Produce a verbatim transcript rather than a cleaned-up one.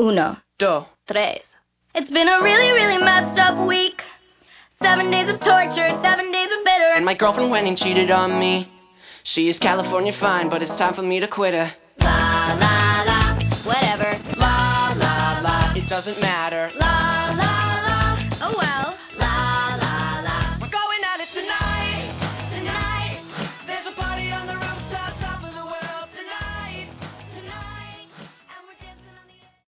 Uno. Dos. Tres. It's been a really, really messed up week. Seven days of torture, seven days of bitter. And my girlfriend went and cheated on me. She's California fine, but it's time for me to quit her. La, la, la, whatever. La, la, la, It doesn't matter. La,